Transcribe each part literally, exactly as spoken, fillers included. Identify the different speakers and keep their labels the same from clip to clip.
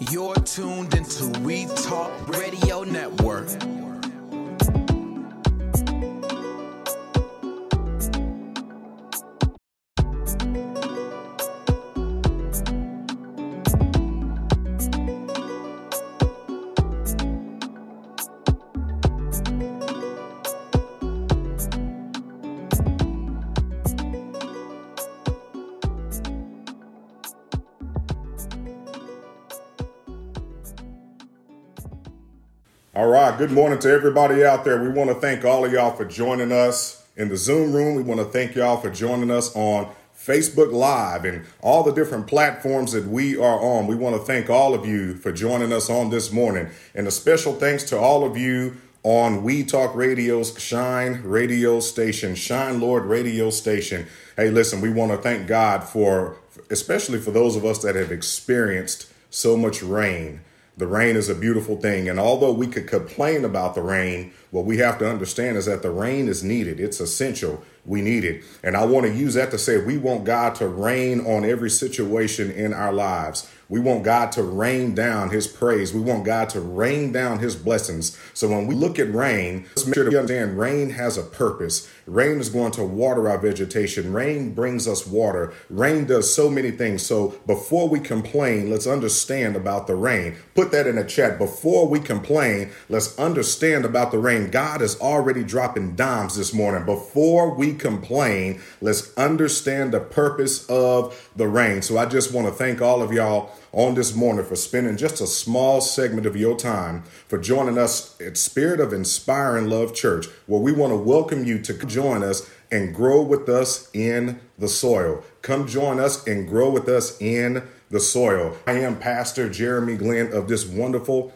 Speaker 1: You're tuned into We Talk Radio Network.
Speaker 2: All right. Good morning to everybody out there. We want to thank all of y'all for joining us in the Zoom room. We want to thank y'all for joining us on Facebook Live and all the different platforms that we are on. We want to thank all of you for joining us on this morning. And a special thanks to all of you on We Talk Radio's Shine Radio Station, Shine Lord Radio Station. Hey, listen, we want to thank God for, especially for those of us that have experienced so much rain. The rain is a beautiful thing. And although we could complain about the rain, what we have to understand is that the rain is needed. It's essential. We need it. And I want to use that to say we want God to rain on every situation in our lives. We want God to rain down his praise. We want God to rain down his blessings. So when we look at rain, let's make sure that we understand rain has a purpose. Rain is going to water our vegetation. Rain brings us water. Rain does so many things. So before we complain, let's understand about the rain. Put that in the chat. Before we complain, let's understand about the rain. God is already dropping dimes this morning. Before we complain, let's understand the purpose of the rain. So I just want to thank all of y'all on this morning for spending just a small segment of your time for joining us at Spirit of Inspiring Love Church, where we want to welcome you to join us and grow with us in the soil. Come join us and grow with us in the soil. I am Pastor Jeremy Glenn of this wonderful,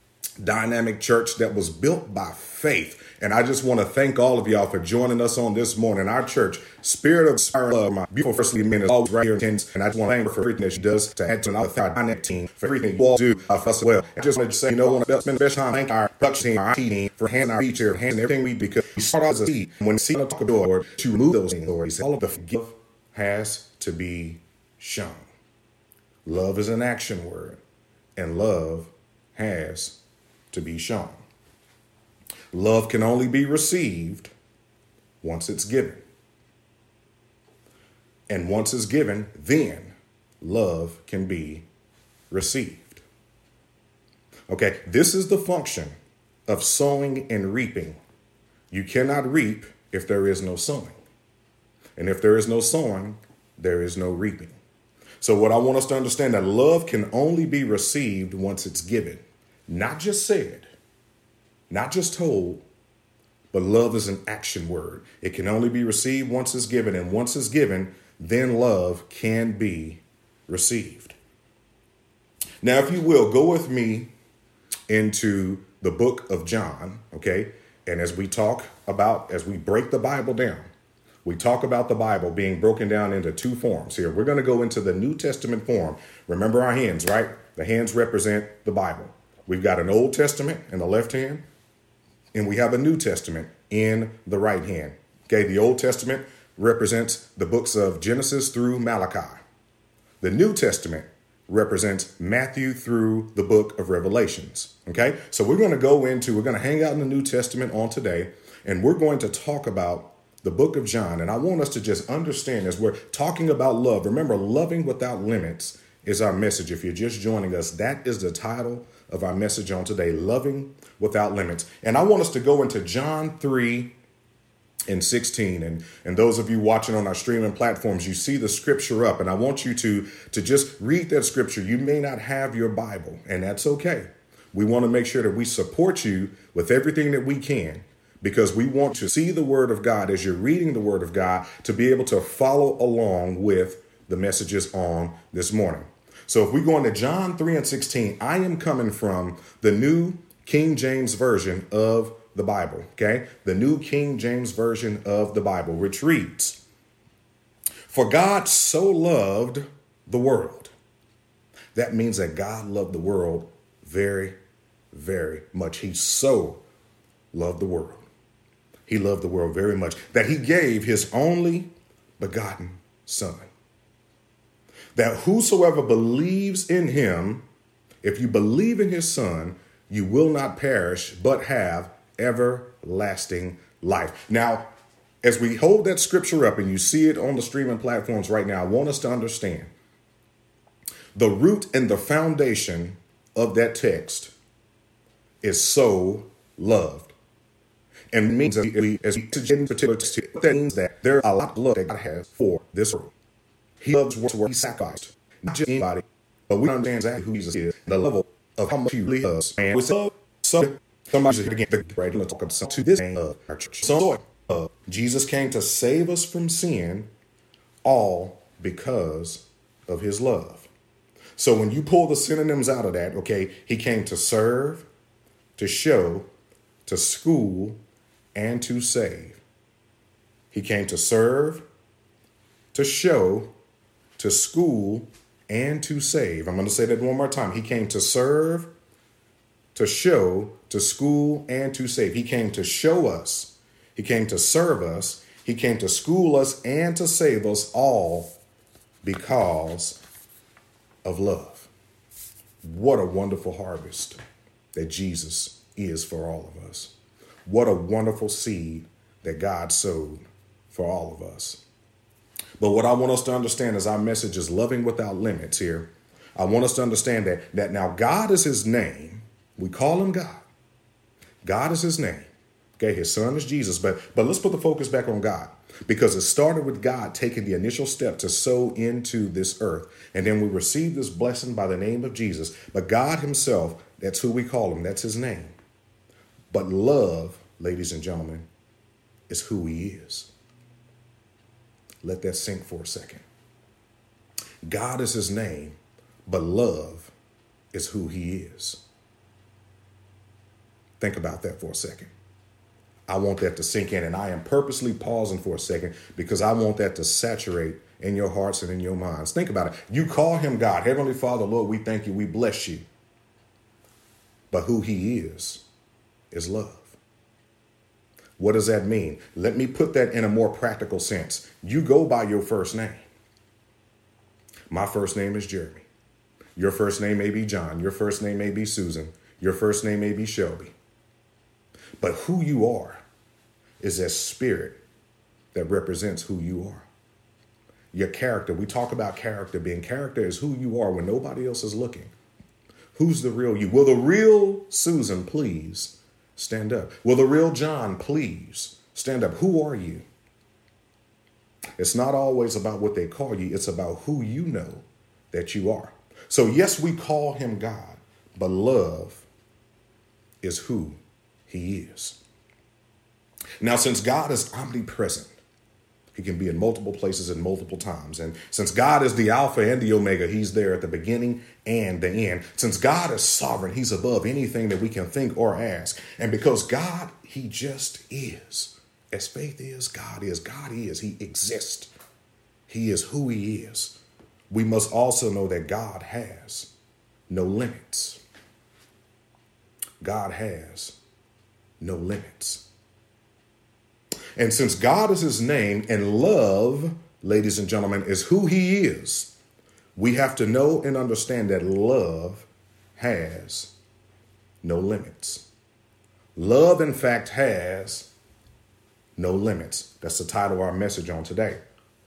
Speaker 2: dynamic church that was built by faith. And I just want to thank all of y'all for joining us on this morning. Our church, Spirit of Inspiring Love, my beautiful first lady is always right here in attendance. And I just want to thank her for everything that she does to add to our dynamic team, for everything you all do uh, for us as well. I just wanted to say, you know, I want to spend the best time thank our production team, our I T team, for handing our feature, handing everything we do, because we start out as a seed. When the seed talk about Lord, to remove those things, Lord, he said, all of the forgive has to be shown. Love is an action word, and love has to be shown. Love can only be received once it's given. And once it's given, then love can be received. Okay, this is the function of sowing and reaping. You cannot reap if there is no sowing. And if there is no sowing, there is no reaping. So what I want us to understand, that love can only be received once it's given, not just said. Not just told, but love is an action word. It can only be received once it's given. And once it's given, then love can be received. Now, if you will, go with me into the book of John, okay? And as we talk about, as we break the Bible down, we talk about the Bible being broken down into two forms here. We're going to go into the New Testament form. Remember our hands, right? The hands represent the Bible. We've got an Old Testament in the left hand, and we have a New Testament in the right hand. Okay, the Old Testament represents the books of Genesis through Malachi. The New Testament represents Matthew through the book of Revelations. Okay, so we're going to go into, we're going to hang out in the New Testament on today, and we're going to talk about the book of John. And I want us to just understand, as we're talking about love, remember, loving without limits is our message. If you're just joining us, that is the title of our message on today, Loving Without Limits. And I want us to go into John three and sixteen. And, and those of you watching on our streaming platforms, you see the scripture up. And I want you to, to just read that scripture. You may not have your Bible, and that's okay. We want to make sure that we support you with everything that we can, because we want to see the word of God as you're reading the word of God, to be able to follow along with the messages on this morning. So if we go into John three and sixteen, I am coming from the New King James Version of the Bible, okay? The New King James Version of the Bible, which reads, "For God so loved the world." That means that God loved the world very, very much. He so loved the world. He loved the world very much that he gave his only begotten Son, that whosoever believes in him If you believe in his son, you will not perish, but have everlasting life. Now, as we hold that scripture up and you see it on the streaming platforms right now, I want us to understand the root and the foundation of that text is so loved. And it means as we, as we in particular, that means that there are a lot of love that God has for this world. He loves what's where he sacrificed. Not just anybody, but we understand exactly who Jesus is, the level of how much he really loves. And with love, so somebody again, right? Let's talk about to this of our church. So uh, Jesus came to save us from sin, all because of his love. So when you pull the synonyms out of that, okay, he came to serve, to show, to school, and to save. He came to serve, to show, to school, and to save. I'm going to say that one more time. He came to serve, to show, to school, and to save. He came to show us. He came to serve us. He came to school us and to save us, all because of love. What a wonderful harvest that Jesus is for all of us. What a wonderful seed that God sowed for all of us. But what I want us to understand is our message is loving without limits here. I want us to understand that, that now God is his name. We call him God. God is his name. Okay, his son is Jesus. But, but let's put the focus back on God, because it started with God taking the initial step to sow into this earth. And then we receive this blessing by the name of Jesus. But God himself, that's who we call him. That's his name. But love, ladies and gentlemen, is who he is. Let that sink for a second. God is his name, but love is who he is. Think about that for a second. I want that to sink in, and I am purposely pausing for a second because I want that to saturate in your hearts and in your minds. Think about it. You call him God. Heavenly Father, Lord, we thank you. We bless you. But who he is, is love. What does that mean? Let me put that in a more practical sense. You go by your first name. My first name is Jeremy. Your first name may be John. Your first name may be Susan. Your first name may be Shelby. But who you are is that spirit that represents who you are. Your character. We talk about character being character is who you are when nobody else is looking. Who's the real you? Will the real Susan please stand up? Will the real John please stand up? Who are you? It's not always about what they call you. It's about who you know that you are. So yes, we call him God, but love is who he is. Now, since God is omnipresent, he can be in multiple places at multiple times. And since God is the Alpha and the Omega, he's there at the beginning and the end. Since God is sovereign, he's above anything that we can think or ask. And because God, he just is. As faith is, God is. God is. He exists. He is who he is. We must also know that God has no limits. God has no limits. And since God is his name and love, ladies and gentlemen, is who he is, we have to know and understand that love has no limits. Love, in fact, has no limits. That's the title of our message on today.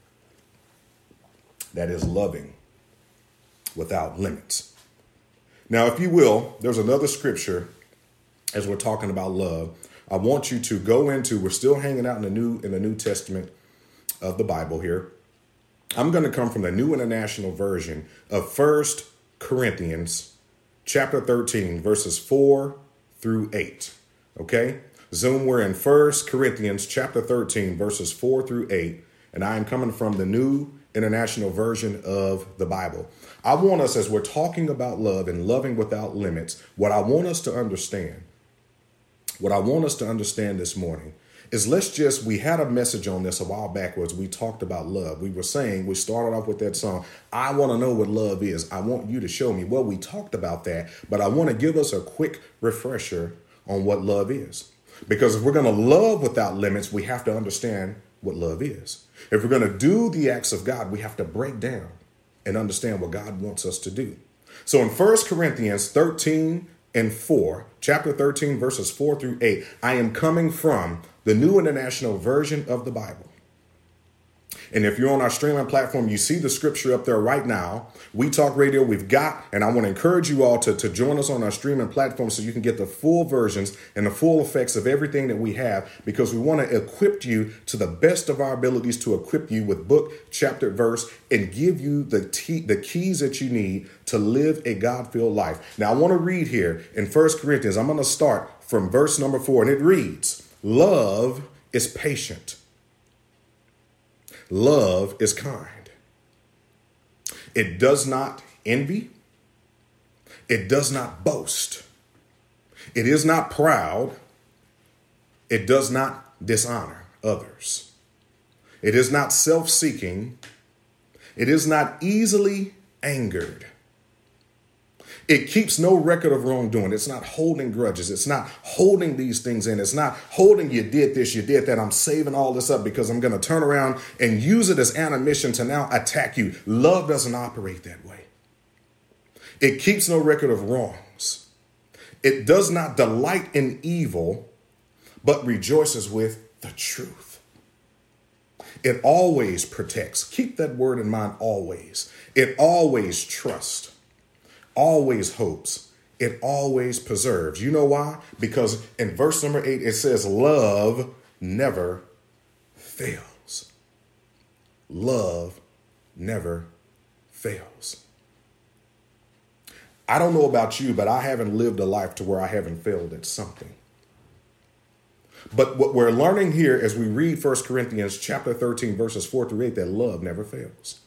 Speaker 2: That is loving without limits. Now, if you will, there's another scripture as we're talking about love. I want you to go into, we're still hanging out in the New in the New Testament of the Bible here. I'm going to come from the New International Version of First Corinthians chapter thirteen, verses four through eight. Okay? Zoom, we're in First Corinthians chapter thirteen, verses four through eight. And I am coming from the New International Version of the Bible. I want us, as we're talking about love and loving without limits, what I want us to understand What I want us to understand this morning is let's just, we had a message on this a while backwards. We talked about love. We were saying, we started off with that song, I want to know what love is. I want you to show me. Well, we talked about that, but I want to give us a quick refresher on what love is. Because if we're going to love without limits, we have to understand what love is. If we're going to do the acts of God, we have to break down and understand what God wants us to do. So in First Corinthians thirteen and four, chapter thirteen, verses four through eight, I am coming from the New International Version of the Bible. And if you're on our streaming platform, you see the scripture up there right now. We Talk Radio, we've got, and I want to encourage you all to, to join us on our streaming platform so you can get the full versions and the full effects of everything that we have, because we want to equip you to the best of our abilities to equip you with book, chapter, verse, and give you the, te- the keys that you need to live a God-filled life. Now, I want to read here in First Corinthians. I'm going to start from verse number four, and it reads, love is patient. Love is kind. It does not envy. It does not boast. It is not proud. It does not dishonor others. It is not self-seeking. It is not easily angered. It keeps no record of wrongdoing. It's not holding grudges. It's not holding these things in. It's not holding you did this, you did that. I'm saving all this up because I'm going to turn around and use it as ammunition to now attack you. Love doesn't operate that way. It keeps no record of wrongs. It does not delight in evil, but rejoices with the truth. It always protects. Keep that word in mind, always. It always trusts. Always hopes. It always preserves. You know why? Because in verse number eight, it says love never fails. Love never fails. I don't know about you, but I haven't lived a life to where I haven't failed at something. But what we're learning here as we read First Corinthians chapter thirteen, verses four through eight, that love never fails.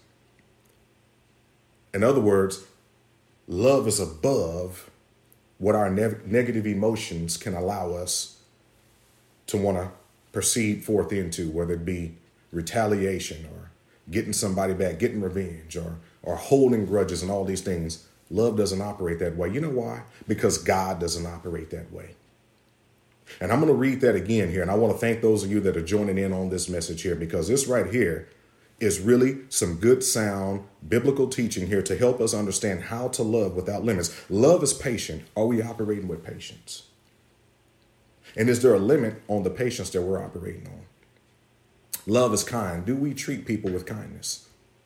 Speaker 2: In other words, love is above what our ne- negative emotions can allow us to want to proceed forth into, whether it be retaliation or getting somebody back, getting revenge, or, or holding grudges and all these things. Love doesn't operate that way. You know why? Because God doesn't operate that way. And I'm going to read that again here. And I want to thank those of you that are joining in on this message here, because this right here is really some good, sound biblical teaching here to help us understand how to love without limits. Love is patient. Are we operating with patience? And is there a limit on the patience that we're operating on? Love is kind. Do we treat people with kindness?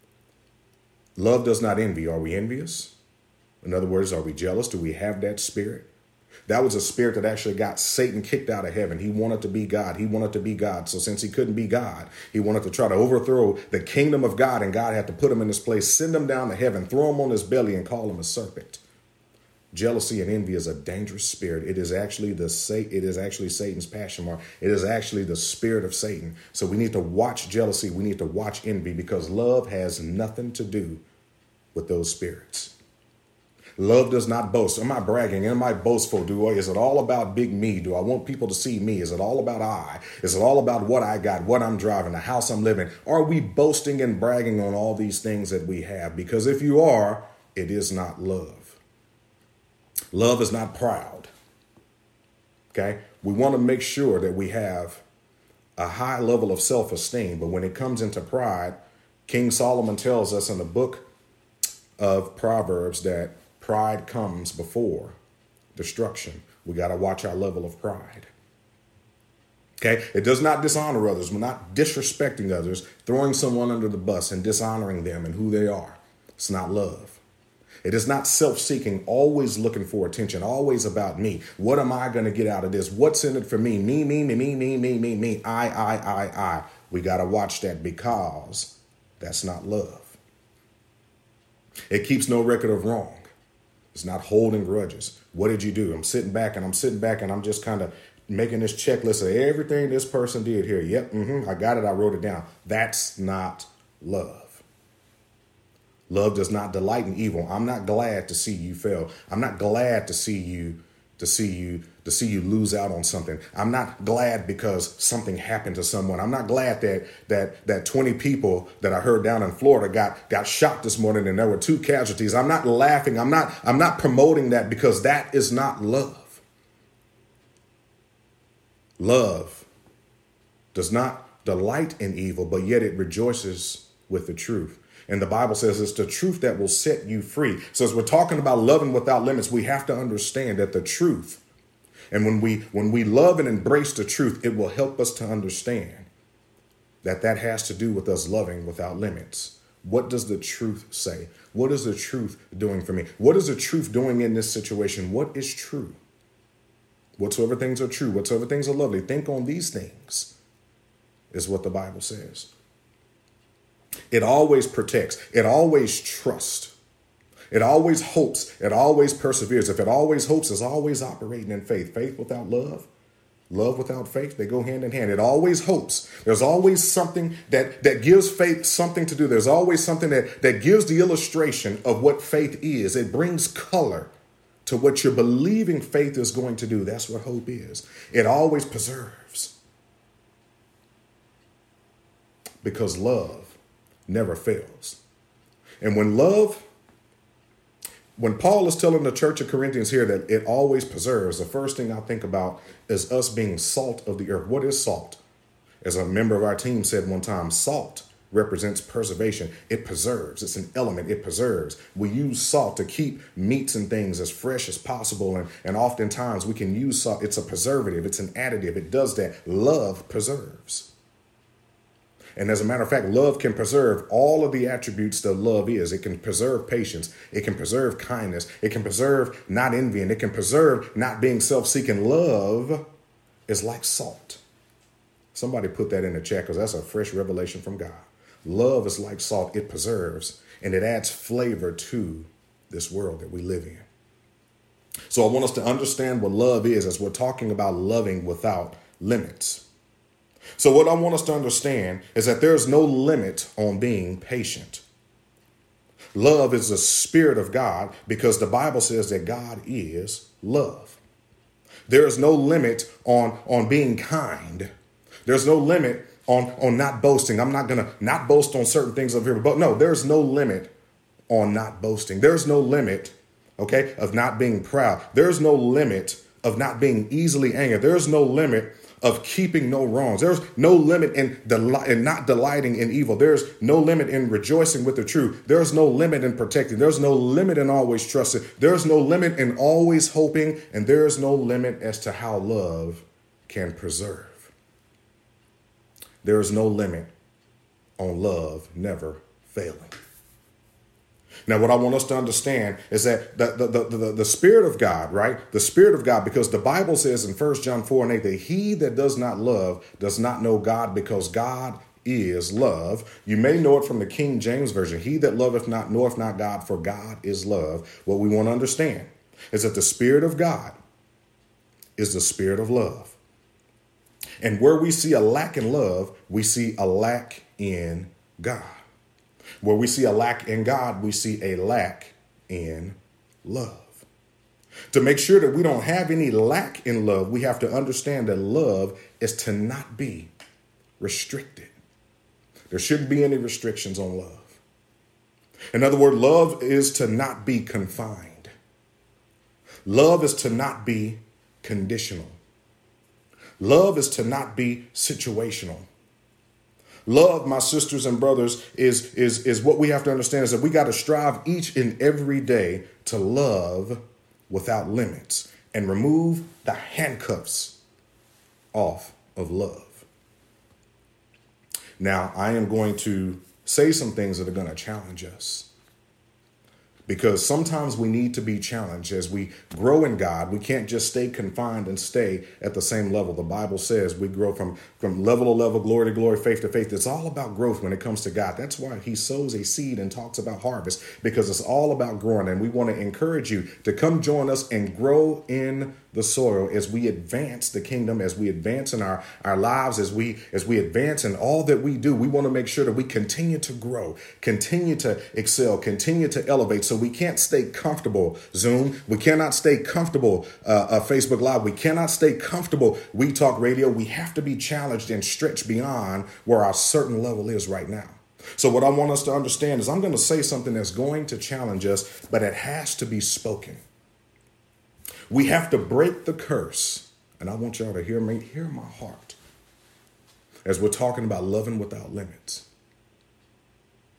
Speaker 2: Love does not envy. Are we envious? In other words, are we jealous? Do we have that spirit? That was a spirit that actually got Satan kicked out of heaven. He wanted to be God. He wanted to be God. So since he couldn't be God, he wanted to try to overthrow the kingdom of God, and God had to put him in his place, send him down to heaven, throw him on his belly and call him a serpent. Jealousy and envy is a dangerous spirit. It is actually the it is actually Satan's passion mark. It is actually the spirit of Satan. So we need to watch jealousy. We need to watch envy, because love has nothing to do with those spirits. Love does not boast. Am I bragging? Am I boastful? Do I, is it all about big me? Do I want people to see me? Is it all about I? Is it all about what I got, what I'm driving, the house I'm living? Are we boasting and bragging on all these things that we have? Because if you are, it is not love. Love is not proud. Okay? We want to make sure that we have a high level of self-esteem. But when it comes into pride, King Solomon tells us in the book of Proverbs that pride comes before destruction. We got to watch our level of pride. Okay. It does not dishonor others. We're not disrespecting others, throwing someone under the bus and dishonoring them and who they are. It's not love. It is not self-seeking, always looking for attention, always about me. What am I going to get out of this? What's in it for me? Me, me, me, me, me, me, me, me, I, I, I, I. We got to watch that, because that's not love. It keeps no record of wrong. It's not holding grudges. What did you do? I'm sitting back and I'm sitting back and I'm just kind of making this checklist of everything this person did here. Yep, mm-hmm, I got it. I wrote it down. That's not love. Love does not delight in evil. I'm not glad to see you fail. I'm not glad to see you to see you to see you lose out on something. I'm not glad because something happened to someone. I'm not glad that that that twenty people that I heard down in Florida got got shot this morning and there were two casualties. I'm not laughing. I'm not I'm not promoting that, because that is not love. Love does not delight in evil, but yet it rejoices with the truth. And the Bible says it's the truth that will set you free. So as we're talking about loving without limits, we have to understand that the truth, and when we when we love and embrace the truth, it will help us to understand that that has to do with us loving without limits. What does the truth say? What is the truth doing for me? What is the truth doing in this situation? What is true? Whatsoever things are true, whatsoever things are lovely, think on these things, is what the Bible says. It always protects. It always trusts. It always hopes. It always perseveres. If it always hopes, it's always operating in faith. Faith without love, love without faith, they go hand in hand. It always hopes. There's always something that, that gives faith something to do. There's always something that, that gives the illustration of what faith is. It brings color to what you're believing faith is going to do. That's what hope is. It always preserves. Because love never fails. And when love, when Paul is telling the church of Corinthians here that it always preserves, the first thing I think about is us being salt of the earth. What is salt? As a member of our team said one time, salt represents preservation. It preserves. It's an element. It preserves. We use salt to keep meats and things as fresh as possible. And, and oftentimes we can use salt. It's a preservative. It's an additive. It does that. Love preserves. And as a matter of fact, love can preserve all of the attributes that love is. It can preserve patience. It can preserve kindness. It can preserve not envying. It can preserve not being self-seeking. Love is like salt. Somebody put that in the chat because that's a fresh revelation from God. Love is like salt. It preserves and it adds flavor to this world that we live in. So I want us to understand what love is as we're talking about loving without limits. So what I want us to understand is that there's no limit on being patient. Love is the spirit of God because the Bible says that God is love. There is no limit on, on being kind. There's no limit on, on not boasting. I'm not going to not boast on certain things over here, but no, there's no limit on not boasting. There's no limit, okay, of not being proud. There's no limit of not being easily angered. There's no limit of keeping no wrongs. There's no limit in deli- in not delighting in evil. There's no limit in rejoicing with the truth. There's no limit in protecting. There's no limit in always trusting. There's no limit in always hoping. And there's no limit as to how love can preserve. There is no limit on love never failing. Now, what I want us to understand is that the, the, the, the, the Spirit of God, right? The Spirit of God, because the Bible says in First John four and eight that he that does not love does not know God because God is love. You may know it from the King James Version. He that loveth not knoweth not God, for God is love. What we want to understand is that the Spirit of God is the Spirit of love. And where we see a lack in love, we see a lack in God. Where we see a lack in God, we see a lack in love. To make sure that we don't have any lack in love, we have to understand that love is to not be restricted. There shouldn't be any restrictions on love. In other words, love is to not be confined. Love is to not be conditional. Love is to not be situational. Love, my sisters and brothers, is, is, is what we have to understand is that we got to strive each and every day to love without limits and remove the handcuffs off of love. Now, I am going to say some things that are going to challenge us. Because sometimes we need to be challenged as we grow in God. We can't just stay confined and stay at the same level. The Bible says we grow from, from level to level, glory to glory, faith to faith. It's all about growth when it comes to God. That's why he sows a seed and talks about harvest, because it's all about growing. And we want to encourage you to come join us and grow in the soil as we advance the kingdom, as we advance in our, our lives, as we as we advance in all that we do. We want to make sure that we continue to grow, continue to excel, continue to elevate. So we can't stay comfortable, Zoom. We cannot stay comfortable, uh, uh, Facebook Live. We cannot stay comfortable, We Talk Radio. We have to be challenged and stretched beyond where our certain level is right now. So what I want us to understand is I'm going to say something that's going to challenge us, but it has to be spoken. We have to break the curse. And I want y'all to hear me, hear my heart as we're talking about loving without limits.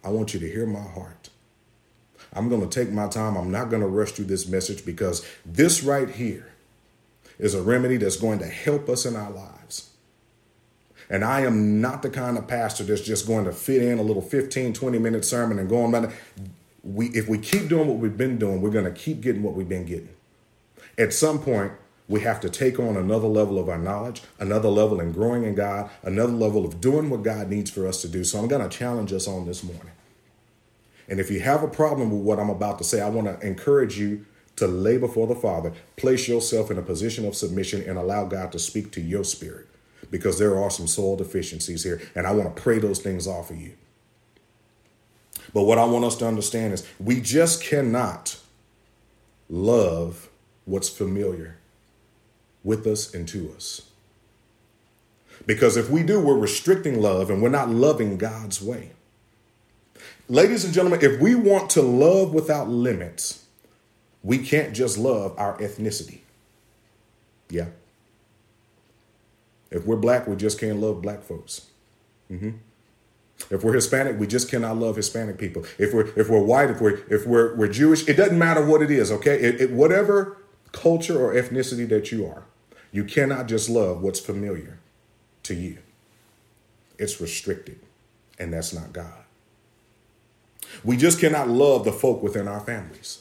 Speaker 2: I want you to hear my heart. I'm going to take my time. I'm not going to rush through this message because this right here is a remedy that's going to help us in our lives. And I am not the kind of pastor that's just going to fit in a little fifteen, twenty minute sermon and go on by. We, if we keep doing what we've been doing, we're going to keep getting what we've been getting. At some point, we have to take on another level of our knowledge, another level in growing in God, another level of doing what God needs for us to do. So I'm going to challenge us on this morning. And if you have a problem with what I'm about to say, I want to encourage you to lay before the Father, place yourself in a position of submission and allow God to speak to your spirit, because there are some soil deficiencies here. And I want to pray those things off of you. But what I want us to understand is we just cannot love what's familiar with us and to us. Because if we do, we're restricting love and we're not loving God's way. Ladies and gentlemen, if we want to love without limits, we can't just love our ethnicity. Yeah. If we're black, we just can't love black folks. Mm-hmm. If we're Hispanic, we just cannot love Hispanic people. If we're if we're white, if we're if we're we're Jewish, it doesn't matter what it is. Okay, it, it, whatever culture or ethnicity that you are, you cannot just love what's familiar to you. It's restricted, and that's not God. We just cannot love the folk within our families.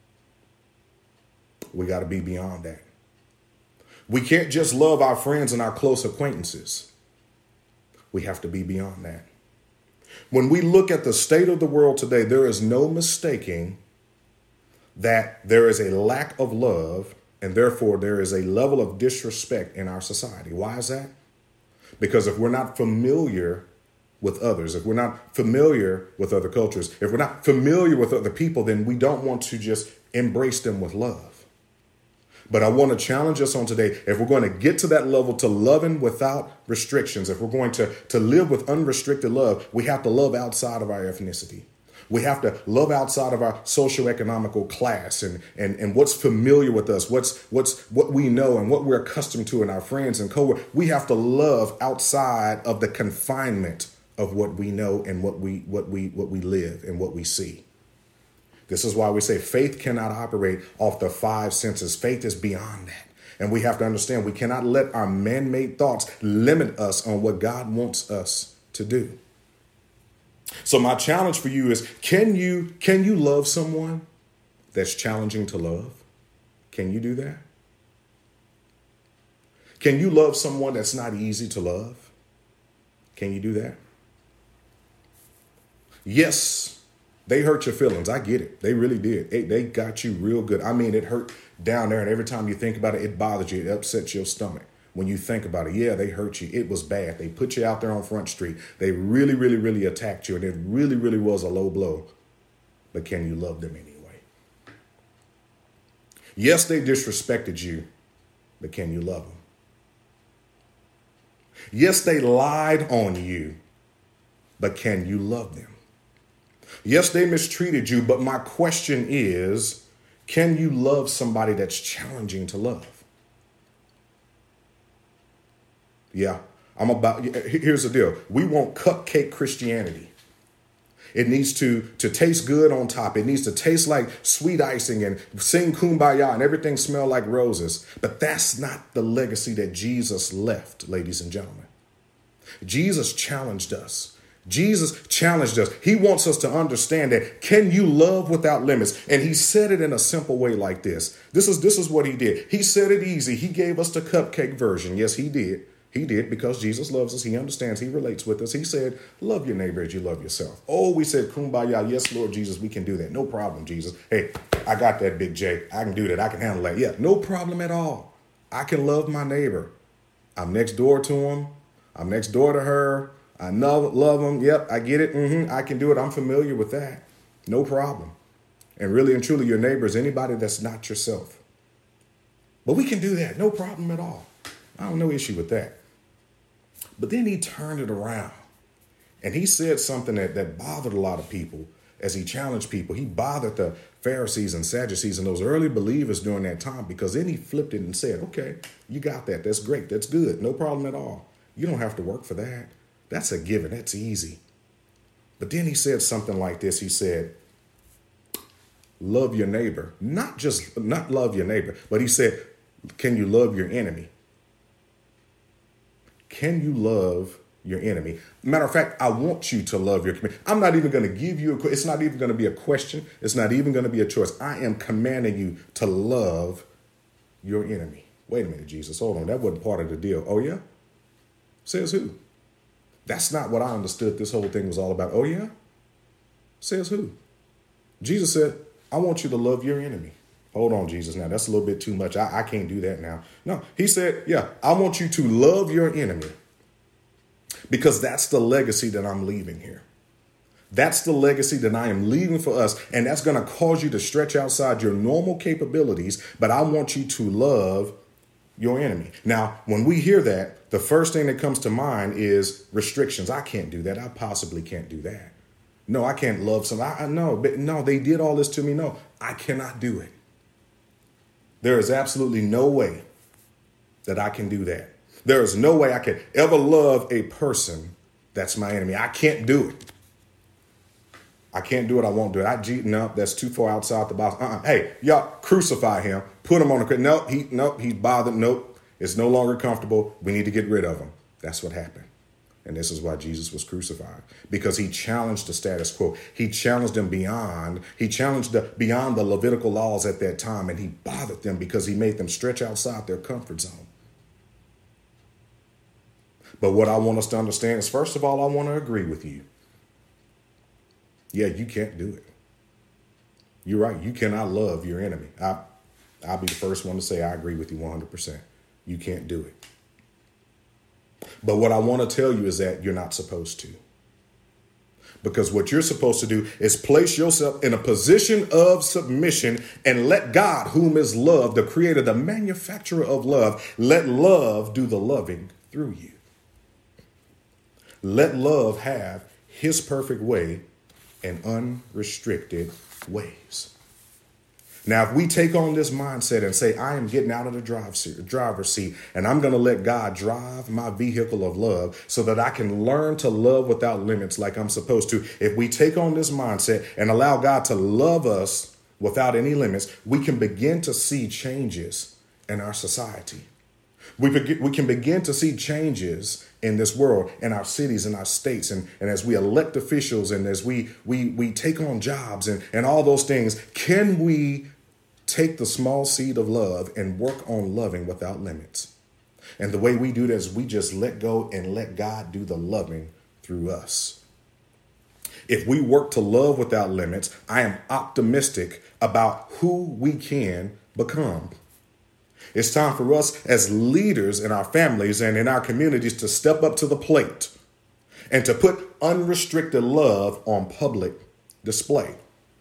Speaker 2: We got to be beyond that. We can't just love our friends and our close acquaintances. We have to be beyond that. When we look at the state of the world today, there is no mistaking that there is a lack of love, and therefore there is a level of disrespect in our society. Why is that? Because if we're not familiar with others, if we're not familiar with other cultures, if we're not familiar with other people, then we don't want to just embrace them with love. But I want to challenge us on today, if we're going to get to that level to loving without restrictions, if we're going to, to live with unrestricted love, we have to love outside of our ethnicity. We have to love outside of our socioeconomical class and, and, and what's familiar with us, what's what's what we know and what we're accustomed to in our friends and coworkers. We have to love outside of the confinement of what we know and what we what we what we live and what we see. This is why we say faith cannot operate off the five senses. Faith is beyond that. And we have to understand we cannot let our man-made thoughts limit us on what God wants us to do. So my challenge for you is, can you, can you love someone that's challenging to love? Can you do that? Can you love someone that's not easy to love? Can you do that? Yes. They hurt your feelings. I get it. They really did. They, they got you real good. I mean, it hurt down there. And every time you think about it, it bothers you. It upsets your stomach. When you think about it, yeah, they hurt you. It was bad. They put you out there on Front Street. They really, really, really attacked you. And it really, really was a low blow. But can you love them anyway? Yes, they disrespected you. But can you love them? Yes, they lied on you. But can you love them? Yes, they mistreated you, but my question is, can you love somebody that's challenging to love? Yeah, I'm about, here's the deal. We want cupcake Christianity. It needs to, to taste good on top. It needs to taste like sweet icing and sing kumbaya and everything smell like roses. But that's not the legacy that Jesus left, ladies and gentlemen. Jesus challenged us. Jesus challenged us. He wants us to understand that, can you love without limits? And he said it in a simple way like this. This is, this is what he did. He said it easy. He gave us the cupcake version. Yes, he did. He did, because Jesus loves us. He understands. He relates with us. He said, love your neighbor as you love yourself. Oh, we said, kumbaya. Yes, Lord Jesus, we can do that. No problem, Jesus. Hey, I got that, Big J. I can do that. I can handle that. Yeah, no problem at all. I can love my neighbor. I'm next door to him. I'm next door to her. I know, love them. Yep, I get it. Mm-hmm, I can do it. I'm familiar with that. No problem. And really and truly, your neighbor is anybody that's not yourself. But we can do that. No problem at all. I have no issue with that. But then he turned it around. And he said something that, that bothered a lot of people as he challenged people. He bothered the Pharisees and Sadducees and those early believers during that time, because then he flipped it and said, okay, you got that. That's great. That's good. No problem at all. You don't have to work for that. That's a given. That's easy. But then he said something like this. He said, love your neighbor, not just not love your neighbor, but he said, can you love your enemy? Can you love your enemy? Matter of fact, I want you to love your community. I'm not even going to give you a, it's not even going to be a question. It's not even going to be a choice. I am commanding you to love your enemy. Wait a minute, Jesus, hold on. That wasn't part of the deal. Oh, yeah? Says who? That's not what I understood this whole thing was all about. Oh, yeah? Says who? Jesus said, I want you to love your enemy. Hold on, Jesus. Now, that's a little bit too much. I, I can't do that now. No, he said, yeah, I want you to love your enemy because that's the legacy that I'm leaving here. That's the legacy that I am leaving for us. And that's going to cause you to stretch outside your normal capabilities. But I want you to love your enemy. Now, when we hear that, the first thing that comes to mind is restrictions. I can't do that. I possibly can't do that. No, I can't love somebody. I, I know, but no, they did all this to me. No, I cannot do it. There is absolutely no way that I can do that. There is no way I can ever love a person that's my enemy. I can't do it. I can't do it. I won't do it. I no, that's too far outside the box. Uh-uh. Hey, y'all crucify him. Put him on the nope. He nope. He's bothered. Nope. It's no longer comfortable. We need to get rid of him. That's what happened. And this is why Jesus was crucified, because he challenged the status quo. He challenged them beyond. He challenged the, beyond the Levitical laws at that time. And he bothered them because he made them stretch outside their comfort zone. But what I want us to understand is, first of all, I want to agree with you. Yeah, you can't do it. You're right. You cannot love your enemy. I, I'll be the first one to say I agree with you one hundred percent. You can't do it. But what I want to tell you is that you're not supposed to. Because what you're supposed to do is place yourself in a position of submission and let God, whom is love, the creator, the manufacturer of love, let love do the loving through you. Let love have his perfect way and unrestricted ways. Now, if we take on this mindset and say, I am getting out of the drive seat, driver's seat, and I'm going to let God drive my vehicle of love so that I can learn to love without limits like I'm supposed to. If we take on this mindset and allow God to love us without any limits, we can begin to see changes in our society. We, be- we can begin to see changes in this world, in our cities, in our states, and, and as we elect officials and as we we we take on jobs and, and all those things, can we take the small seed of love and work on loving without limits? And the way we do that is we just let go and let God do the loving through us. If we work to love without limits, I am optimistic about who we can become. It's time for us as leaders in our families and in our communities to step up to the plate and to put unrestricted love on public display.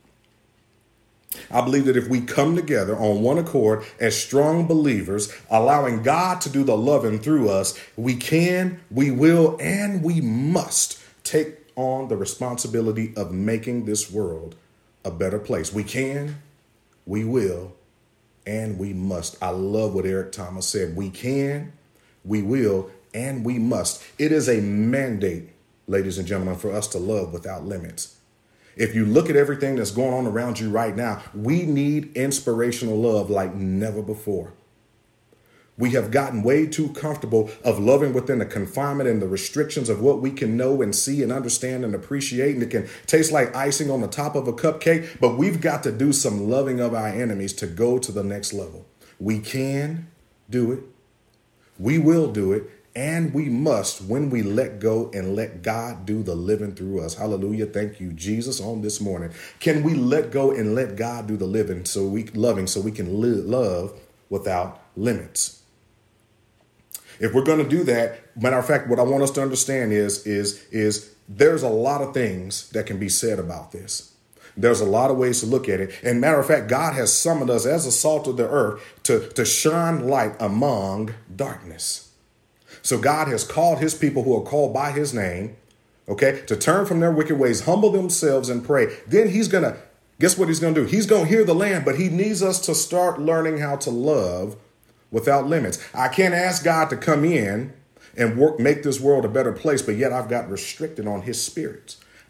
Speaker 2: I believe that if we come together on one accord as strong believers, allowing God to do the loving through us, we can, we will, and we must take on the responsibility of making this world a better place. We can, we will, and we must. I love what Eric Thomas said. We can, we will, and we must. It is a mandate, ladies and gentlemen, for us to love without limits. If you look at everything that's going on around you right now, we need inspirational love like never before. We have gotten way too comfortable of loving within the confinement and the restrictions of what we can know and see and understand and appreciate. And it can taste like icing on the top of a cupcake, but we've got to do some loving of our enemies to go to the next level. We can do it. We will do it. And we must when we let go and let God do the living through us. Hallelujah. Thank you, Jesus, on this morning. Can we let go and let God do the living so we loving so we can live, love without limits? If we're going to do that, matter of fact, what I want us to understand is, is, is there's a lot of things that can be said about this. There's a lot of ways to look at it. And matter of fact, God has summoned us as the salt of the earth to, to shine light among darkness. So God has called his people who are called by his name, okay, to turn from their wicked ways, humble themselves and pray. Then he's going to, guess what he's going to do? He's going to hear the land, but he needs us to start learning how to love without limits. I can't ask God to come in and work, make this world a better place, but yet I've got restricted on his spirits.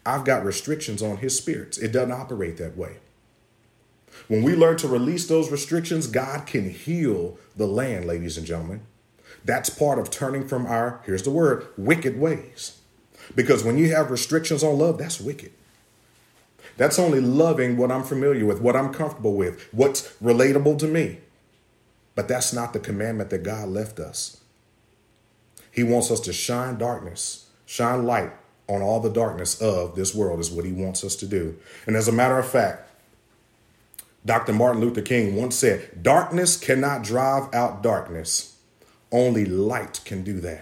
Speaker 2: I've got restrictions on his spirits. It doesn't operate that way. When we learn to release those restrictions, God can heal the land, ladies and gentlemen. That's part of turning from our, here's the word, wicked ways. Because when you have restrictions on love, that's wicked. That's only loving what I'm familiar with, what I'm comfortable with, what's relatable to me. But that's not the commandment that God left us. He wants us to shine darkness, shine light on all the darkness of this world is what he wants us to do. And as a matter of fact, Doctor Martin Luther King once said, darkness cannot drive out darkness. Only light can do that.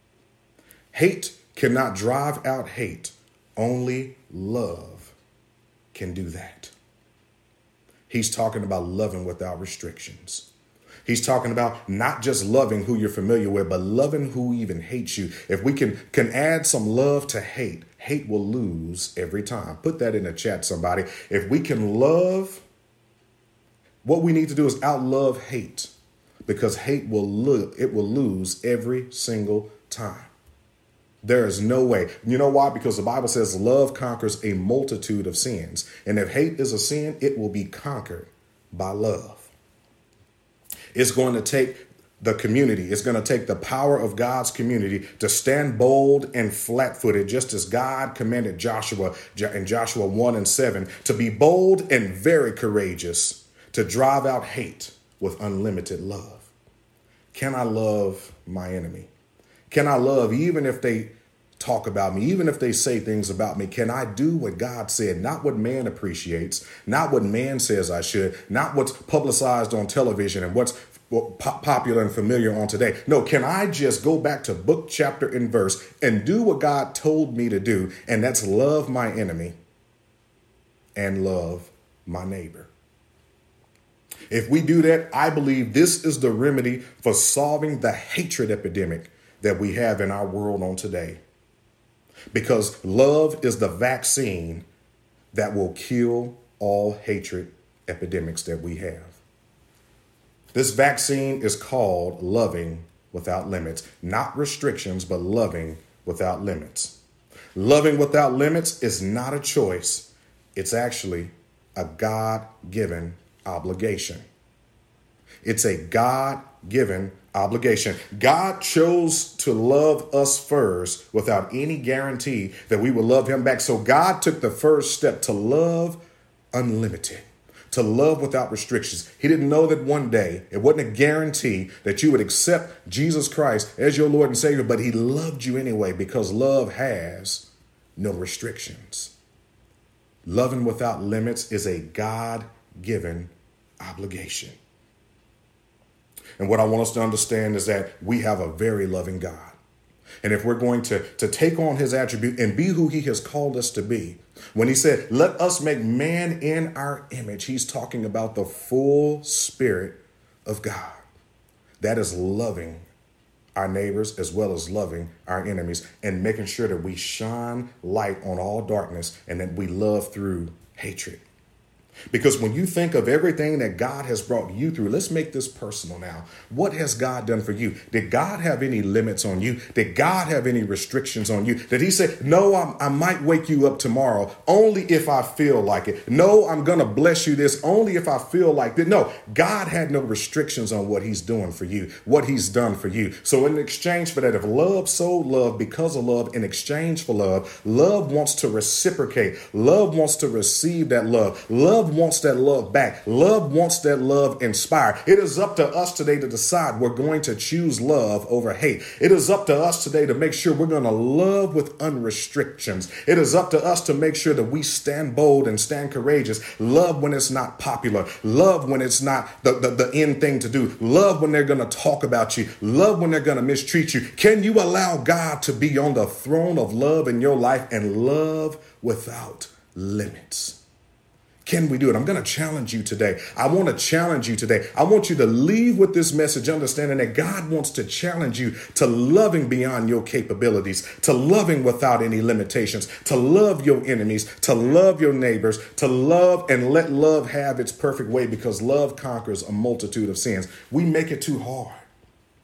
Speaker 2: Hate cannot drive out hate. Only love can do that. He's talking about loving without restrictions. He's talking about not just loving who you're familiar with, but loving who even hates you. If we can, can add some love to hate, hate will lose every time. Put that in the chat, somebody. If we can love, what we need to do is outlove hate, because hate will lo- it will lose every single time. There is no way. You know why? Because the Bible says love conquers a multitude of sins. And if hate is a sin, it will be conquered by love. It's going to take the community. It's going to take the power of God's community to stand bold and flat-footed, just as God commanded Joshua in Joshua one and seven to be bold and very courageous, to drive out hate with unlimited love. Can I love my enemy? Can I love even if they talk about me, even if they say things about me? Can I do what God said, not what man appreciates, not what man says I should, not what's publicized on television and what's popular and familiar on today? No, can I just go back to book, chapter, and verse and do what God told me to do? And that's love my enemy and love my neighbor. If we do that, I believe this is the remedy for solving the hatred epidemic that we have in our world on today. Because love is the vaccine that will kill all hatred epidemics that we have. This vaccine is called loving without limits, not restrictions, but loving without limits. Loving without limits is not a choice. It's actually a God-given obligation. It's a God-given obligation. God chose to love us first without any guarantee that we will love him back. So God took the first step to love unlimited, to love without restrictions. He didn't know that one day it wasn't a guarantee that you would accept Jesus Christ as your Lord and Savior, but he loved you anyway, because love has no restrictions. Loving without limits is a God-given obligation. And what I want us to understand is that we have a very loving God. And if we're going to, to take on his attribute and be who he has called us to be, when he said, let us make man in our image, he's talking about the full spirit of God. That is loving our neighbors as well as loving our enemies and making sure that we shine light on all darkness and that we love through hatred. Because when you think of everything that God has brought you through, let's make this personal now. What has God done for you? Did God have any limits on you? Did God have any restrictions on you? Did he say, no, I'm, I might wake you up tomorrow only if I feel like it? No, I'm going to bless you this only if I feel like it. No, God had no restrictions on what he's doing for you, what he's done for you. So in exchange for that, if love sold love because of love, in exchange for love, love wants to reciprocate. Love wants to receive that love. Love wants that love back. Love wants that love inspired. It is up to us today to decide we're going to choose love over hate. It is up to us today to make sure we're going to love with unrestrictions. It is up to us to make sure that we stand bold and stand courageous. Love when it's not popular. Love when it's not the, the, the end thing to do. Love when they're going to talk about you. Love when they're going to mistreat you. Can you allow God to be on the throne of love in your life and love without limits? Can we do it? I'm going to challenge you today. I want to challenge you today. I want you to leave with this message, understanding that God wants to challenge you to loving beyond your capabilities, to loving without any limitations, to love your enemies, to love your neighbors, to love and let love have its perfect way, because love conquers a multitude of sins. We make it too hard.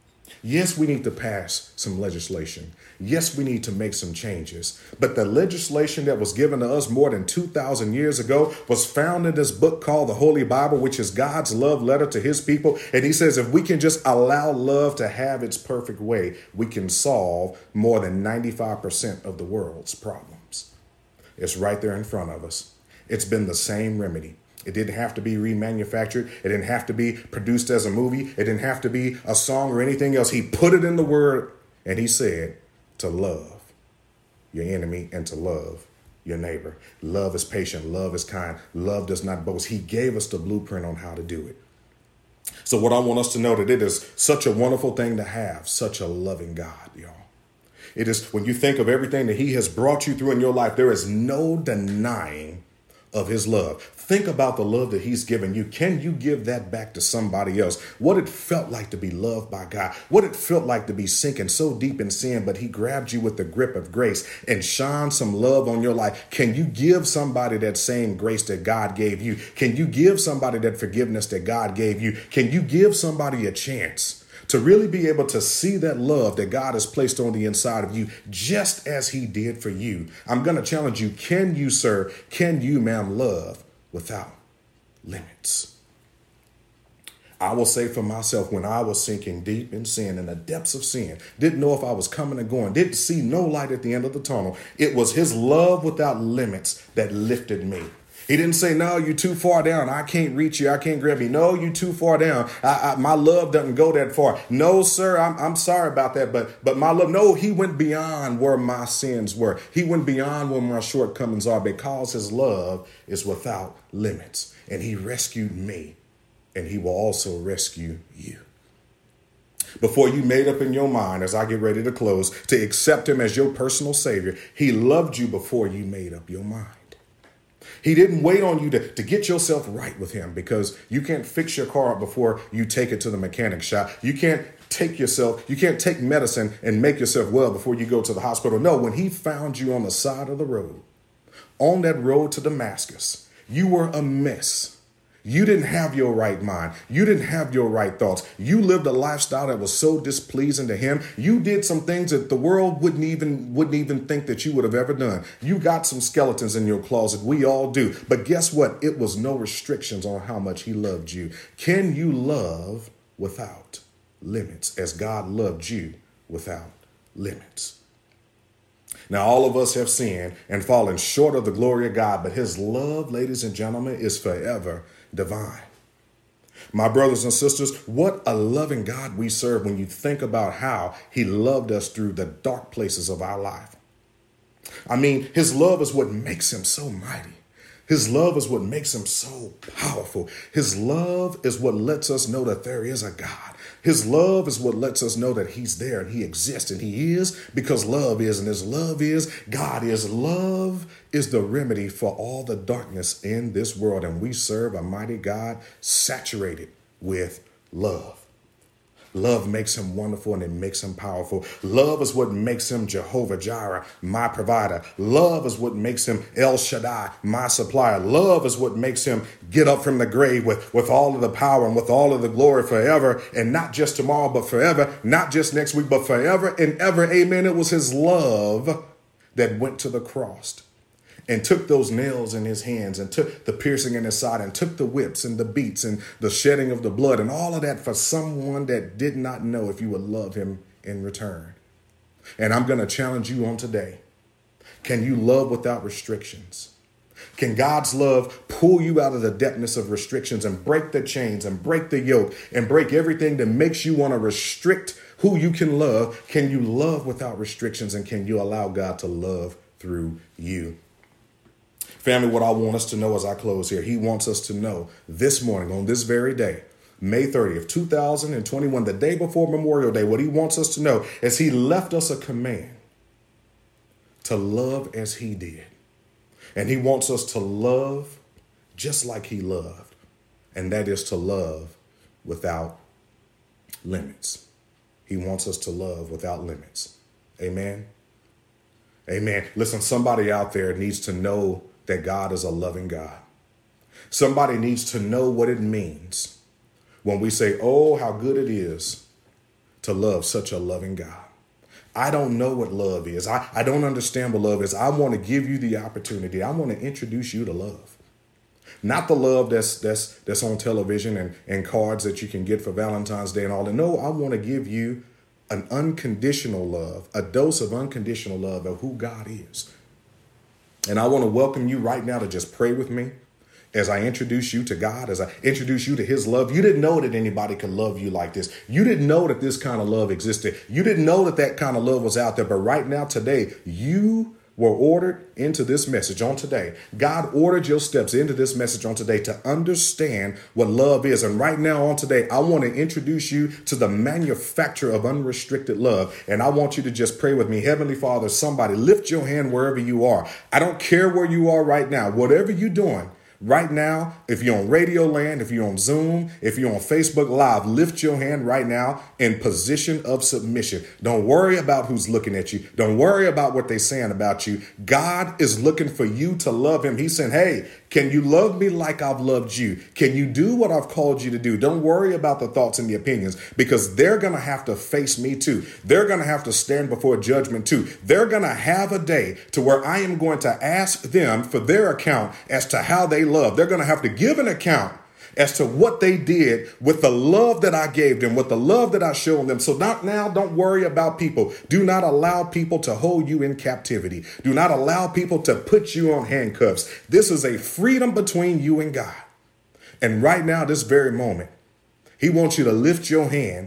Speaker 2: Yes, we need to pass some legislation. Yes, we need to make some changes. But the legislation that was given to us more than two thousand years ago was found in this book called the Holy Bible, which is God's love letter to his people. And he says if we can just allow love to have its perfect way, we can solve more than ninety-five percent of the world's problems. It's right there in front of us. It's been the same remedy. It didn't have to be remanufactured. It didn't have to be produced as a movie. It didn't have to be a song or anything else. He put it in the word and he said to love your enemy and to love your neighbor. Love is patient. Love is kind. Love does not boast. He gave us the blueprint on how to do it. So what I want us to know that it is such a wonderful thing to have such a loving God, y'all. It is when you think of everything that he has brought you through in your life, there is no denying of his love. Think about the love that he's given you. Can you give that back to somebody else? What it felt like to be loved by God, what it felt like to be sinking so deep in sin, but he grabbed you with the grip of grace and shone some love on your life. Can you give somebody that same grace that God gave you? Can you give somebody that forgiveness that God gave you? Can you give somebody a chance to really be able to see that love that God has placed on the inside of you, just as he did for you? I'm going to challenge you. Can you, sir, can you, ma'am, love without limits? I will say for myself, when I was sinking deep in sin, in the depths of sin, didn't know if I was coming or going, didn't see no light at the end of the tunnel, it was his love without limits that lifted me. He didn't say, no, you're too far down. I can't reach you. I can't grab you. No, you're too far down. I, I, my love doesn't go that far. No, sir, I'm, I'm sorry about that. But but my love, no, he went beyond where my sins were. He went beyond where my shortcomings are, because his love is without limits. And he rescued me, and he will also rescue you. Before you made up in your mind, as I get ready to close, to accept him as your personal savior, he loved you before you made up your mind. He didn't wait on you to, to get yourself right with him, because you can't fix your car up before you take it to the mechanic shop. You can't take yourself, you can't take medicine and make yourself well before you go to the hospital. No, when he found you on the side of the road, on that road to Damascus, you were a mess. You didn't have your right mind. You didn't have your right thoughts. You lived a lifestyle that was so displeasing to him. You did some things that the world wouldn't even wouldn't even think that you would have ever done. You got some skeletons in your closet. We all do. But guess what? It was no restrictions on how much he loved you. Can you love without limits, as God loved you without limits? Now, all of us have sinned and fallen short of the glory of God, but his love, ladies and gentlemen, is forever divine. My brothers and sisters, what a loving God we serve when you think about how he loved us through the dark places of our life. I mean, his love is what makes him so mighty. His love is what makes him so powerful. His love is what lets us know that there is a God. His love is what lets us know that he's there and he exists, and he is because love is, and his love is, God is. Love is the remedy for all the darkness in this world, and we serve a mighty God saturated with love. Love makes him wonderful and it makes him powerful. Love is what makes him Jehovah Jireh, my provider. Love is what makes him El Shaddai, my supplier. Love is what makes him get up from the grave with, with all of the power and with all of the glory forever, and not just tomorrow, but forever, not just next week, but forever and ever. Amen. It was his love that went to the cross and took those nails in his hands and took the piercing in his side and took the whips and the beats and the shedding of the blood and all of that for someone that did not know if you would love him in return. And I'm going to challenge you on today. Can you love without restrictions? Can God's love pull you out of the depthness of restrictions and break the chains and break the yoke and break everything that makes you want to restrict who you can love? Can you love without restrictions, and can you allow God to love through you? Family, what I want us to know as I close here, he wants us to know this morning, on this very day, May thirtieth, two thousand twenty-one, the day before Memorial Day, what he wants us to know is he left us a command to love as he did. And he wants us to love just like he loved. And that is to love without limits. He wants us to love without limits. Amen. Amen. Listen, somebody out there needs to know that God is a loving God. Somebody needs to know what it means when we say, oh, how good it is to love such a loving God. I don't know what love is. I, I don't understand what love is. I want to give you the opportunity. I want to introduce you to love. Not the love that's that's that's on television and, and cards that you can get for Valentine's Day and all that. No, I want to give you an unconditional love, a dose of unconditional love of who God is. And I want to welcome you right now to just pray with me as I introduce you to God, as I introduce you to his love. You didn't know that anybody could love you like this. You didn't know that this kind of love existed. You didn't know that that kind of love was out there. But right now, today, you were ordered into this message on today. God ordered your steps into this message on today to understand what love is. And right now on today, I want to introduce you to the manufacturer of unrestricted love. And I want you to just pray with me. Heavenly Father, somebody lift your hand wherever you are. I don't care where you are right now, whatever you're doing. Right now, if you're on Radio Land, if you're on Zoom, if you're on Facebook Live, lift your hand right now in position of submission. Don't worry about who's looking at you. Don't worry about what they're saying about you. God is looking for you to love him. He's saying, hey, can you love me like I've loved you? Can you do what I've called you to do? Don't worry about the thoughts and the opinions, because they're going to have to face me too. They're going to have to stand before judgment too. They're going to have a day to where I am going to ask them for their account as to how they love. They're going to have to give an account as to what they did with the love that I gave them, with the love that I showed them. So not now, don't worry about people. Do not allow people to hold you in captivity. Do not allow people to put you on handcuffs. This is a freedom between you and God. And right now, this very moment, he wants you to lift your hand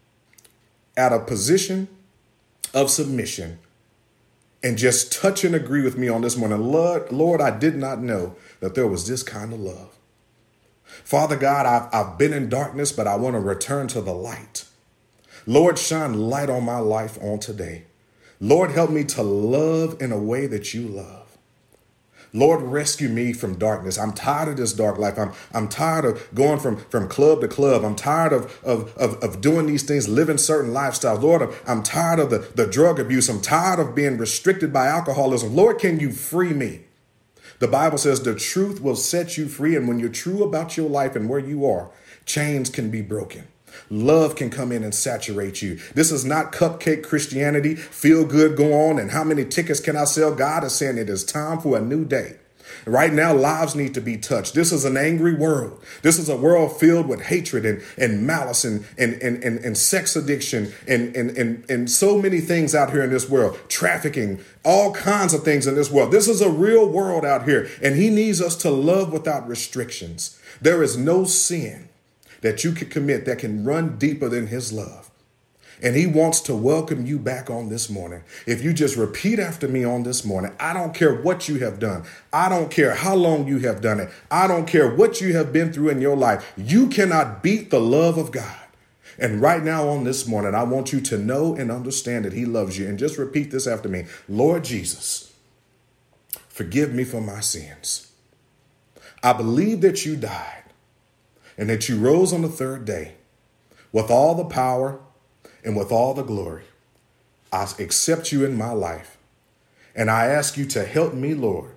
Speaker 2: at a position of submission and just touch and agree with me on this morning. Lord, Lord, I did not know that there was this kind of love. Father God, I've, I've been in darkness, but I want to return to the light. Lord, shine light on my life on today. Lord, help me to love in a way that you love. Lord, rescue me from darkness. I'm tired of this dark life. I'm I'm tired of going from, from club to club. I'm tired of, of, of, of doing these things, living certain lifestyles. Lord, I'm tired of the, the drug abuse. I'm tired of being restricted by alcoholism. Lord, can you free me? The Bible says the truth will set you free. And when you're true about your life and where you are, chains can be broken. Love can come in and saturate you. This is not cupcake Christianity, feel good, go on, and how many tickets can I sell? God is saying it is time for a new day. Right now, lives need to be touched. This is an angry world. This is a world filled with hatred and, and malice and, and, and, and, and sex addiction and, and, and, and so many things out here in this world. Trafficking, all kinds of things in this world. This is a real world out here, and he needs us to love without restrictions. There is no sin that you can commit that can run deeper than his love. And he wants to welcome you back on this morning. If you just repeat after me on this morning, I don't care what you have done. I don't care how long you have done it. I don't care what you have been through in your life. You cannot beat the love of God. And right now on this morning, I want you to know and understand that he loves you. And just repeat this after me. Lord Jesus, forgive me for my sins. I believe that you died and that you rose on the third day with all the power and with all the glory. I accept you in my life. And I ask you to help me, Lord,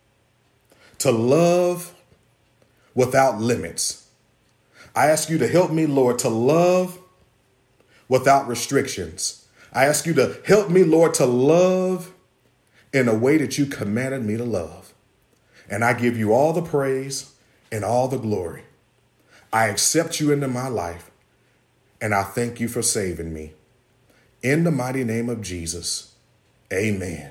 Speaker 2: to love without limits. I ask you to help me, Lord, to love without restrictions. I ask you to help me, Lord, to love in a way that you commanded me to love. And I give you all the praise and all the glory. I accept you into my life. And I thank you for saving me. In the mighty name of Jesus, amen.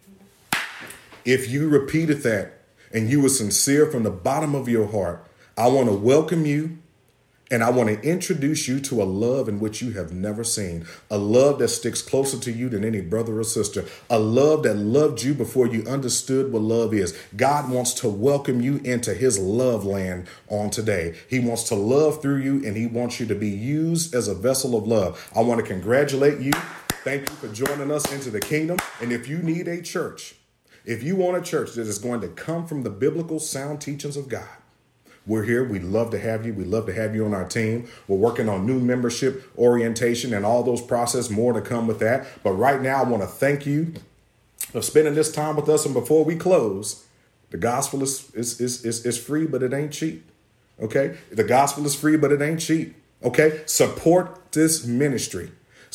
Speaker 2: If you repeated that and you were sincere from the bottom of your heart, I want to welcome you and I want to introduce you to a love in which you have never seen. A love that sticks closer to you than any brother or sister. A love that loved you before you understood what love is. God wants to welcome you into his love land on today. He wants to love through you and he wants you to be used as a vessel of love. I want to congratulate you. Thank you for joining us into the kingdom. And if you need a church, if you want a church that is going to come from the biblical sound teachings of God, we're here. We'd love to have you. We'd love to have you on our team. We're working on new membership orientation and all those processes, more to come with that. But right now, I want to thank you for spending this time with us. And before we close, the gospel is, is, is, is, is free, but it ain't cheap. Okay. The gospel is free, but it ain't cheap. Okay. Support this ministry.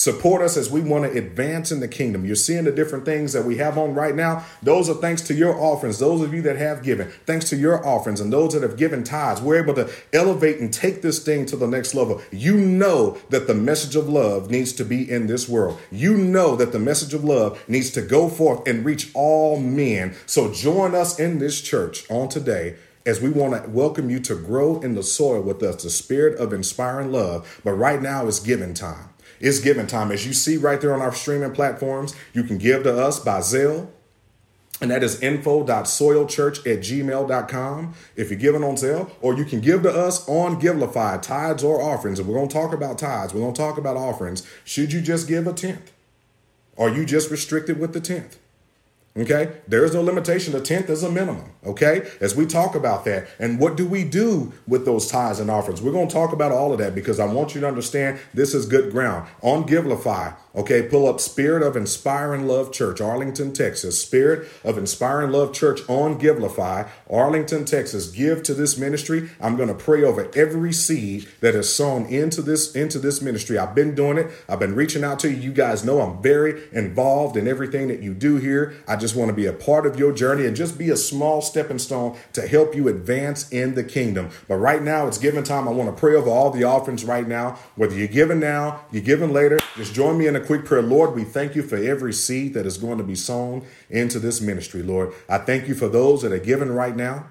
Speaker 2: Support us as we want to advance in the kingdom. You're seeing the different things that we have on right now. Those are thanks to your offerings. Those of you that have given, thanks to your offerings, and those that have given tithes, we're able to elevate and take this thing to the next level. You know that the message of love needs to be in this world. You know that the message of love needs to go forth and reach all men. So join us in this church on today as we want to welcome you to grow in the soil with us, the spirit of inspiring love. But right now it's giving time. It's giving time. As you see right there on our streaming platforms, you can give to us by Zelle. And that is info dot soil church at gmail dot com if you're giving on Zelle, or you can give to us on Givelify, tithes or offerings. And we're going to talk about tithes. We're going to talk about offerings. Should you just give a tenth? Are you just restricted with the tenth? Okay, there is no limitation. The tenth is a minimum. Okay, as we talk about that, and what do we do with those tithes and offerings? We're going to talk about all of that because I want you to understand this is good ground. On Givelify, okay, pull up Spirit of Inspiring Love Church, Arlington, Texas. Spirit of Inspiring Love Church on Givelify, Arlington, Texas. Give to this ministry. I'm going to pray over every seed that is sown into this into this ministry. I've been doing it. I've been reaching out to you. You guys know I'm very involved in everything that you do here. I just want to be a part of your journey and just be a small stepping stone to help you advance in the kingdom. But right now it's giving time. I want to pray over all the offerings right now. Whether you're giving now, you're giving later, just join me in a quick prayer. Lord, we thank you for every seed that is going to be sown into this ministry, Lord. I thank you for those that are giving right now.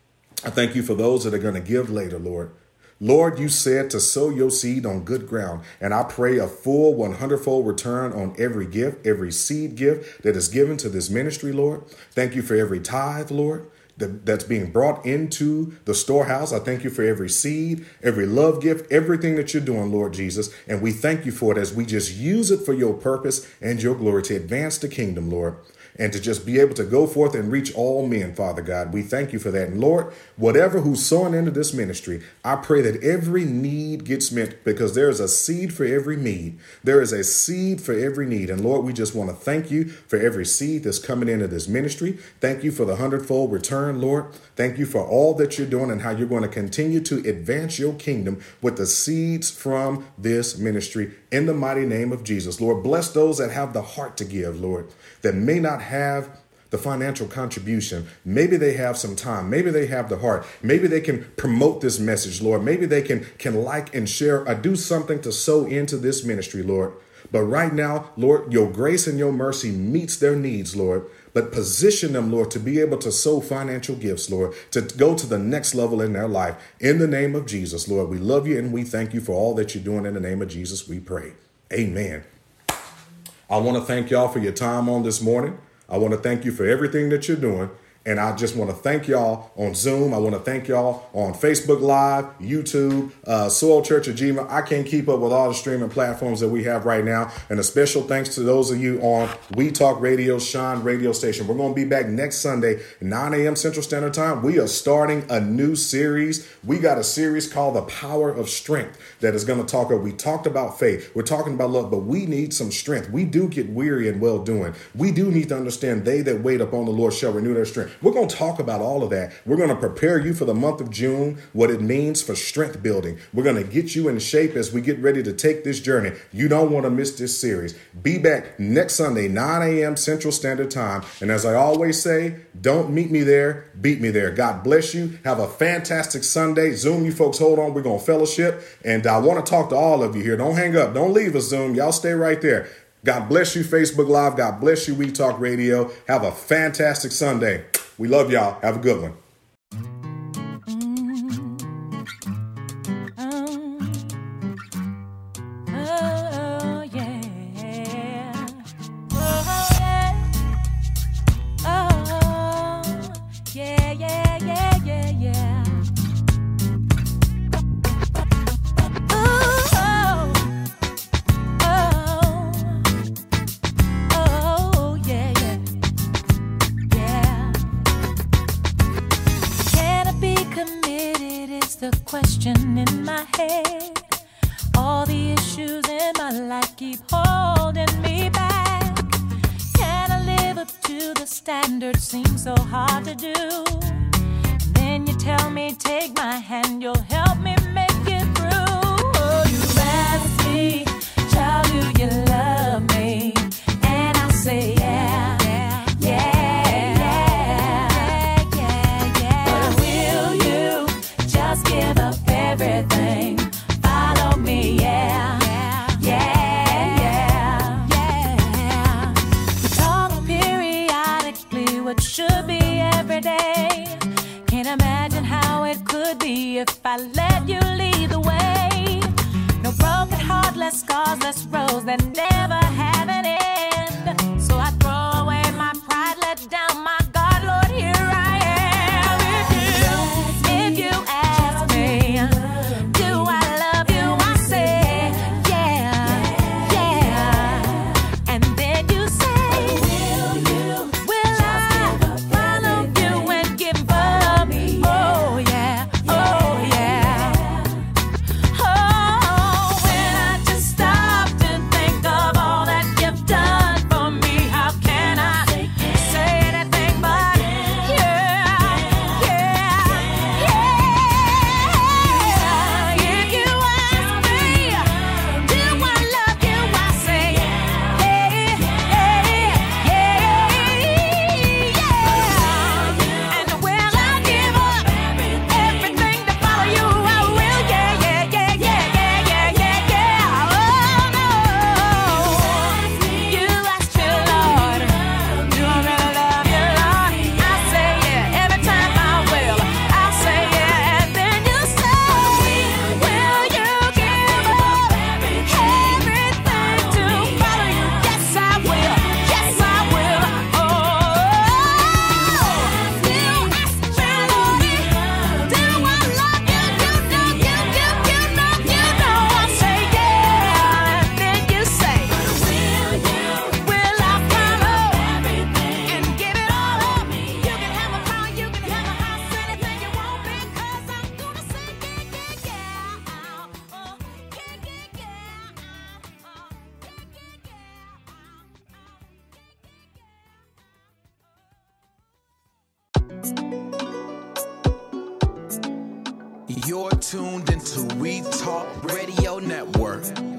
Speaker 2: I thank you for those that are going to give later, Lord. Lord, you said to sow your seed on good ground, and I pray a full one hundred-fold return on every gift, every seed gift that is given to this ministry, Lord. Thank you for every tithe, Lord, that, that's being brought into the storehouse. I thank you for every seed, every love gift, everything that you're doing, Lord Jesus, and we thank you for it as we just use it for your purpose and your glory to advance the kingdom, Lord. And to just be able to go forth and reach all men, Father God. We thank you for that. And Lord, whatever who's sown into this ministry, I pray that every need gets met because there is a seed for every need. There is a seed for every need. And Lord, we just want to thank you for every seed that's coming into this ministry. Thank you for the hundredfold return, Lord. Thank you for all that you're doing and how you're going to continue to advance your kingdom with the seeds from this ministry in the mighty name of Jesus. Lord, bless those that have the heart to give, Lord, that may not have the financial contribution. Maybe they have some time. Maybe they have the heart. Maybe they can promote this message, Lord. Maybe they can, can like and share or do something to sow into this ministry, Lord. But right now, Lord, your grace and your mercy meets their needs, Lord. But position them, Lord, to be able to sow financial gifts, Lord, to go to the next level in their life. In the name of Jesus, Lord, we love you and we thank you for all that you're doing. In the name of Jesus, we pray. Amen. I want to thank y'all for your time on this morning. I want to thank you for everything that you're doing. And I just want to thank y'all on Zoom. I want to thank y'all on Facebook Live, YouTube, uh, Soil Church at Gmail. I can't keep up with all the streaming platforms that we have right now. And a special thanks to those of you on We Talk Radio, Shine Radio Station. We're going to be back next Sunday, nine a.m. Central Standard Time. We are starting a new series. We got a series called The Power of Strength that is going to talk. We talked about faith. We're talking about love, but we need some strength. We do get weary in well doing. We do need to understand they that wait upon the Lord shall renew their strength. We're going to talk about all of that. We're going to prepare you for the month of June, what it means for strength building. We're going to get you in shape as we get ready to take this journey. You don't want to miss this series. Be back next Sunday, nine a.m. Central Standard Time. And as I always say, don't meet me there, beat me there. God bless you. Have a fantastic Sunday. Zoom, you folks, hold on. We're going to fellowship. And I want to talk to all of you here. Don't hang up. Don't leave us, Zoom. Y'all stay right there. God bless you, Facebook Live. God bless you, We Talk Radio. Have a fantastic Sunday. We love y'all. Have a good one.
Speaker 3: Question in my head, all the issues in my life keep holding me back. Can I live up to the standard? Seems so hard to do. And then you tell me, take my hand, you'll help me make it through. Oh, you ask me, child, do you love be if I let you lead the way. No broken heart, less scars, less roads that never have an end. So I throw away my pride, let down my guard, Lord, here I am. If you, if you ask me, do I love you? I say, yeah, yeah. And then you say, will you, will I follow you and give up? Oh yeah, oh yeah. Oh, when I just stop to think of all that you've done for me, how can I say anything but yeah, yeah, yeah? If you ask me, do I love you? I say yeah, yeah, yeah, yeah. And will I give up everything to follow you? I will, yeah, yeah, yeah, yeah, yeah, yeah, yeah, yeah. Oh no, you asked your Lord, do I really love you, Lord? I say yeah, every time I will. I say yeah, and then you say, will you give up everything to follow you? Yes, I will. Yes, I will. Oh, you asked your Lord, do I love you? You know, you, you, you, you know, you know. I say yeah, and then you say, will you, will I follow and give it all up? You can have a car, you can have a house, anything you want, because I'm gonna say yeah, yeah, yeah. Oh, yeah, yeah, yeah. Oh, yeah, yeah, yeah.
Speaker 1: You're tuned into We Talk Radio Network.